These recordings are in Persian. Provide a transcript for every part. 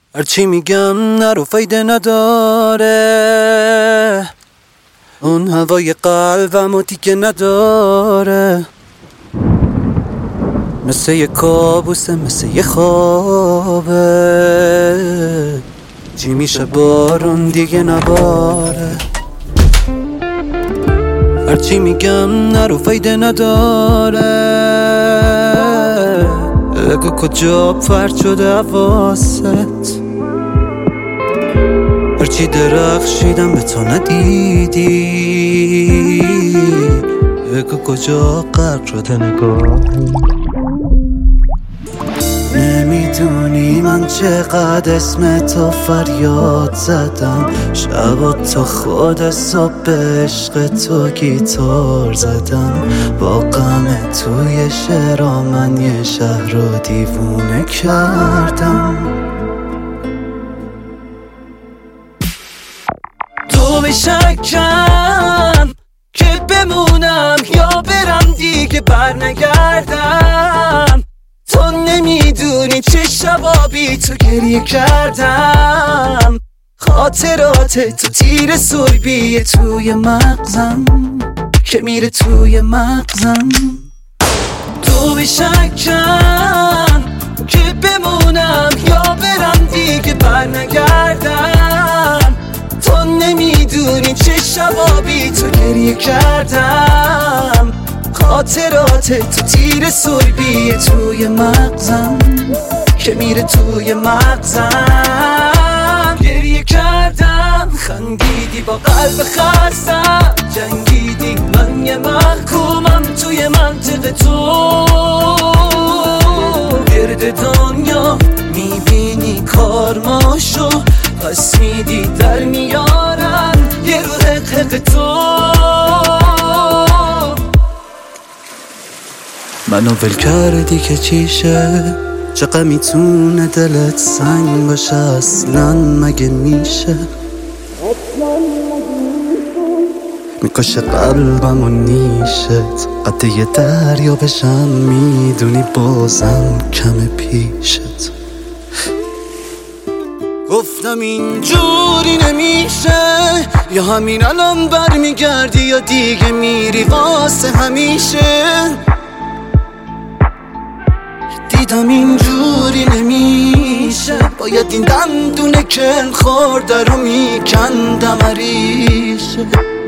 هرچی میگم نرو فایده نداره، اون هوای قلبمو دیگه نداره. مثل یه کابوسه، مثل یه خوابه، چی میشه بارون دیگه نباره. هرچی میگم نرو فایده نداره، بگو کجا پرت شده حواست. هرچی درخشیدم به تو ندیدی، بگو کجا غرق شده نگاهی. نمیدونی من چقدر اسم تو فریاد زدم، شبا تا خود صبح به عشق تو گیتار زدم. با غم توی شعرها من یه شهر رو دیوونه کردم. تو به شکم که بمونم یا برم دیگه برنگردم. تو نمیدونی چه شبا بی تو گریه کردم. خاطرات تو تیر سربیه توی مغزم که میره توی مغزم. تو به شکم که بمونم یا برم دیگه برنگردم. تو نمیدونی چه شبا بی تو گریه کردم. خاطرات تو تیر سربیه توی مغزم که میره توی مغزم. گریه کردم، خندیدی با قلب خستم، جنگیدی من یه محکومم توی منطقه تو. گرد دنیا میبینی کارماشو، پس میدی در میارن یه رو حق تو. منو ول کردی که چیشه، چقدر میتونه دلت سنگ باشه اصلا مگه میشه. میکشه قلبم و نیشت، قد یه دریا بشم میدونی بازم کم پیشت. گفتم اینجوری نمیشه، یا همین الان برمیگردی یا دیگه میری واسه همیشه. دیدم اینجوری نمیشه، باید این دندونه که خورده رو میکندم عریشه.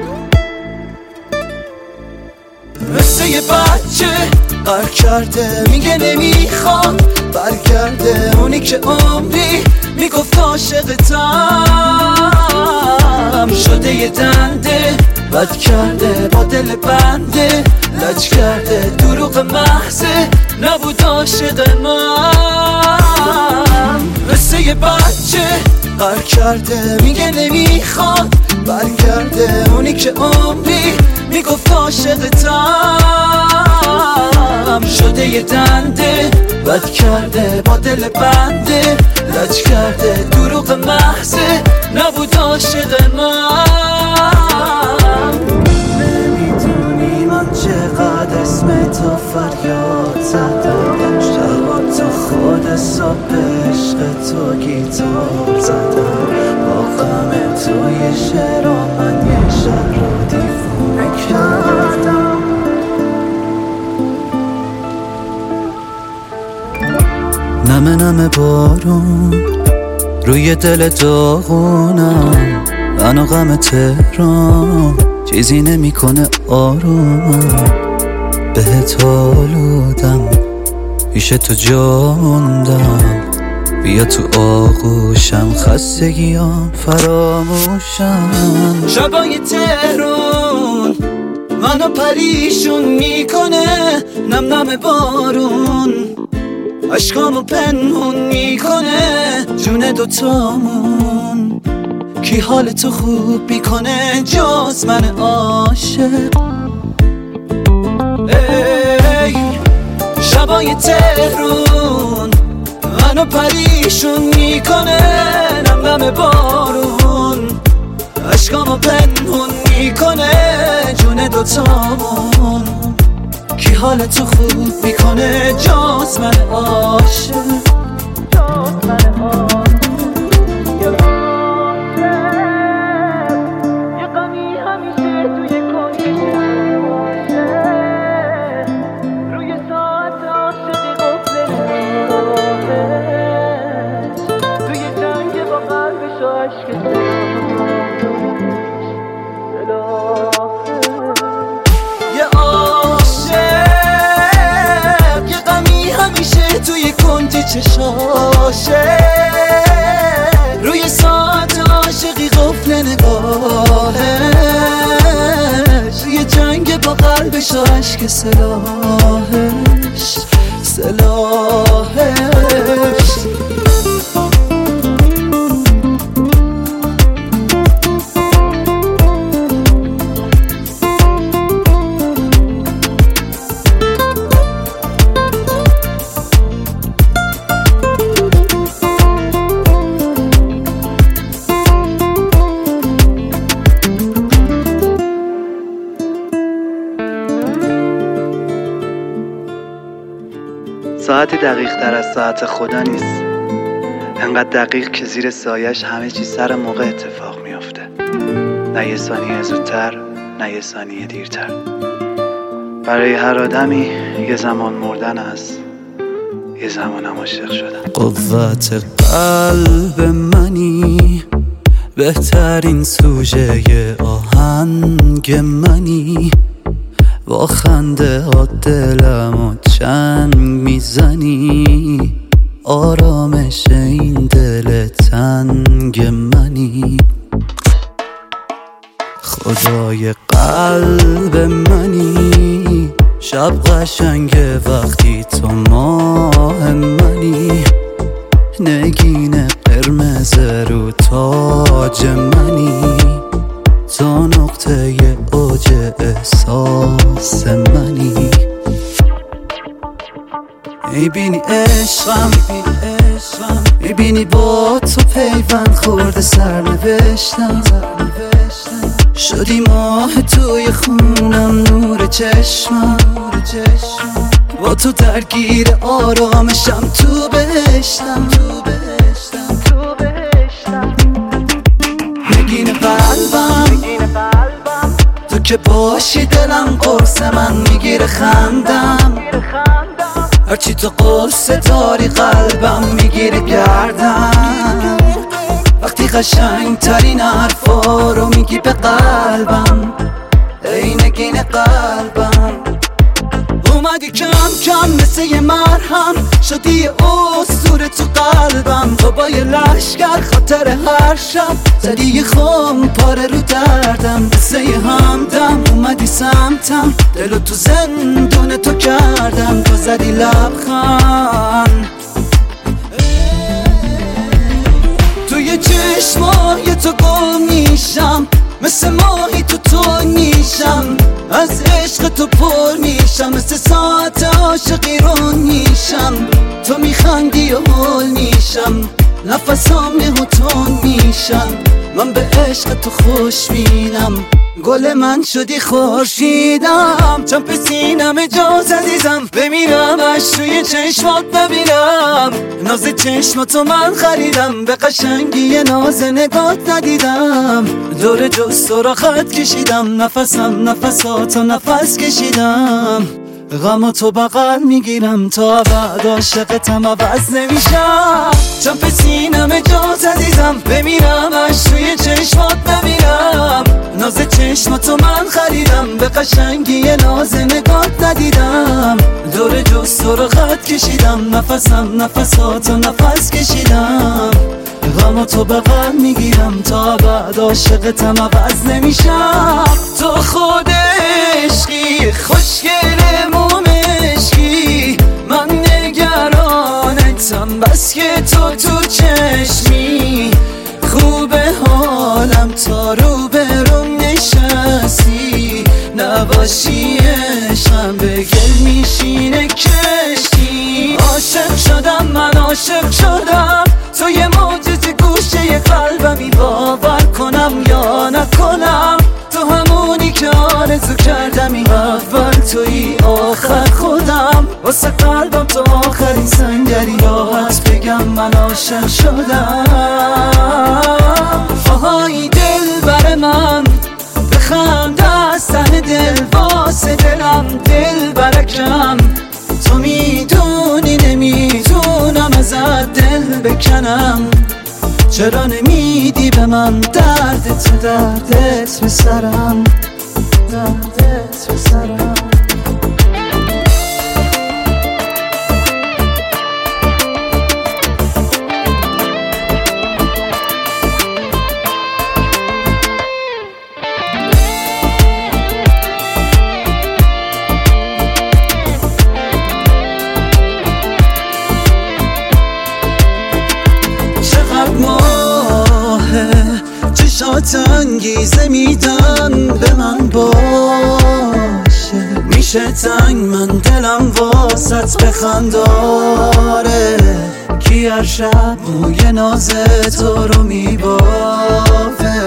مثل یه بچه قرق کرده میگه نمیخواد برگرده، اونی که عمری میگفت عاشقتم. شده یه دنده بد کرده با دل بنده، لج کرده دروغ محضه نبود عاشق من. مثل یه بچه قرق کرده میگه نمیخواد برگرده، اونی که عمری میگفت عاشقتم. شده یه دنده بد کرده با دل بنده، لج کرده دروغ محضه نبود عاشق من. نمیدونی من چقدر اسم تو فریاد زدم، شبا تا خود صبح به عشق تو گیتار زدم. با غم توی شعرها من یه شهر رو دیوونه کردم. نمه نمه بارون روی دل داغونم، من و غم تهران چیزی نمیکنه آروم. بهت آلودم پیش تو جا موندم، بیا تو آغوشم خستگیام فراموشم. شبای تهران منو پریشون میکنه، نم نم بارون عشقامو پنهون میکنه. جون دوتامون کی حال تو خوب میکنه جز من عاشق. ای شبای تهرون منو پریشون میکنه، نم نم بارون عشقامو پنهون میکنه. جون دوتامون کی حال تو خوب میکنه جز من عاشق. سلاحش ساعتی دقیق تر از ساعت خدا نیست، انقدر دقیق که زیر سایش همه چی سر موقع اتفاق میافته، نه یه ثانیه زودتر نه یه ثانیه دیرتر. برای هر آدمی یه زمان مردن است، یه زمانم عاشق شدن. قوت قلب منی، بهترین سوژه آهنگ منی، با خنده ها دلمو چنگ میزنی، آرامش این دل تنگ منی. خدای قلب منی، شب قشنگه وقتی تو ماه منی، نگین قرمز رو تاج منی، تو نقطه اوج احساس منی. میبینی عشقم، میبینی با تو پیوند خورده سرنوشتم، شدی ماه توی خونم نور چشمم، با تو درگیر آرامشم تو بهشتم. نگین قلبم تو که باشی دلم قرص من میگیره خندم، هرچی تو قرصه داری قلبم میگیره گردم. وقتی قشنگ ترین حرفا رو میگی به قلبم، ای نگین قلبم. اومدی کم کم مثل یه مرهم، شدی یه اسطوره تو قلبم. تو با یه لشگر خاطر هر شب زدی یه خم پاره رو دردم. مثل یه همدم اومدی سمتم، دلو تو زندون تو کردم. تو زدی لبخند توی چشمای تو گم میشم، مثل ماهی تو نیشم، از عشق تو پر میشم، مثل ساعت عاشقی رون میشم. تو میخندی و حل میشم، نفسام نهوتون میشم. من به عشق تو خوش بینم، گل من شدی خورشیدم. چون به سینم اجاز عزیزم بمیرم، اش روی چشمات ببینم. ناز چشماتو من خریدم، به قشنگی ناز نگات ندیدم. دور جز تو را خط کشیدم، نفسم نفساتو نفس کشیدم. غم تو بغل میگیرم تا بعد عاشقتم عوض نمیشم. چون به سینم اجاز عزیزم بمیرم، اش روی چشمات ببینم. ناز چشماتو من خریدم، به قشنگی ناز نگات ندیدم. دور جز تو رو خط کشیدم، نفسم نفساتو نفس کشیدم. غم تو بغل میگیرم تا بعد عاشقتم عوض نمیشم. تو خود عشقی خوشگل مومشکی، من نگرانتم بس که تو چشمی. خوبه حالم تا رو برم نشستی، نباشی عشقم به گل میشینه کشتی. عاشق شدم من عاشق شدم، تو یه معجزه گوشه قلبمی. باور کنم یا نکنم، تو همونی که آرزو کردم. این اول توی آخر خودم، واسه قلبم تو آخرین سنگری. راحت بگم من عاشق شدم. آهای دل بر من بخند از ته دل، واسه دلم دل برکم. تو میدونی نمیتونم ازت دل بکنم، چرا نمیدی به من دردت دردت به سرم، دردت به سرم. انگیزه میدن به من باشه. میشه تنگ من دلم واسط بخنداره، کی هر شب موی ناز تو رو میبافه.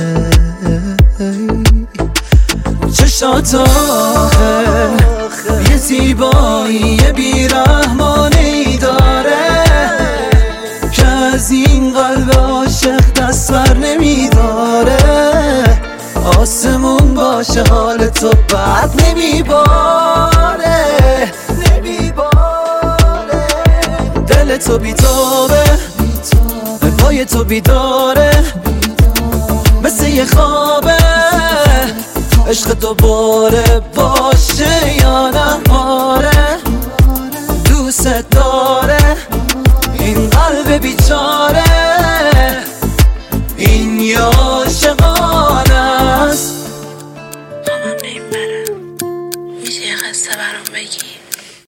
چشات آخه یه زیبایی بیرحمانه‌ای داره که از این قلب عاشق دست بر نمیداره. آسمون باشه حال تو بد نمیباره، دل تو بیتابه به پای تو بیداره، مثل یه خوابه عشق دوباره باشه یا نه.